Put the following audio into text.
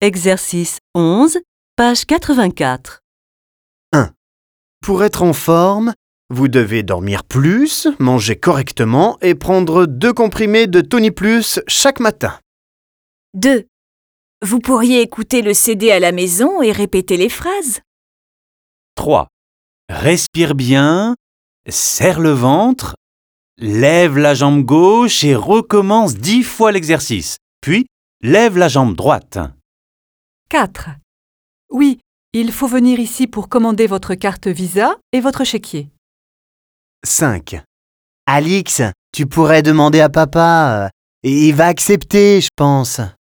Exercice 11, page 84. 1. Pour être en forme, vous devez dormir plus, manger correctement et prendre 2 comprimés de Tony Plus chaque matin. 2. Vous pourriez écouter le CD à la maison et répéter les phrases. 3. Respire bien, serre le ventre, lève la jambe gauche et recommence 10 fois l'exercice. Puis, lève la jambe droite. 4. Oui, il faut venir ici pour commander votre carte Visa et votre chéquier. 5. Alix, tu pourrais demander à papa. Il va accepter, je pense.